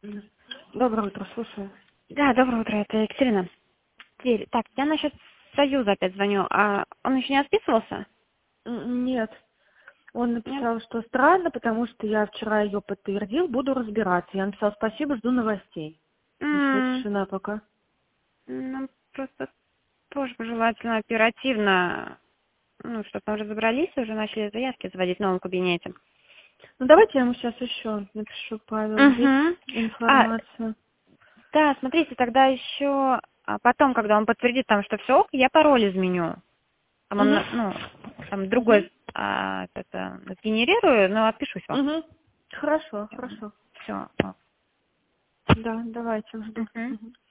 Доброе утро, слушаю. Да, доброе утро, это Екатерина. Тверь. Так, я насчет Союза опять звоню. А он еще не отписывался? Нет. Он Нет? написал, что странно, потому что я вчера ее подтвердил, буду разбираться. Я написал спасибо, жду новостей. И все, тишина пока. Ну, просто тоже желательно оперативно, ну, чтобы там разобрались, уже начали заявки заводить в новом кабинете. Ну давайте я ему сейчас еще напишу, Павел, есть Угу. информация. Да, смотрите, тогда еще потом, когда он подтвердит там, что все ок, я пароль изменю. Там он, Угу. ну, там Угу. другой это сгенерирую, но отпишусь вам. Угу. Хорошо, хорошо. Все. Да, давайте, жду. Угу. Мгм.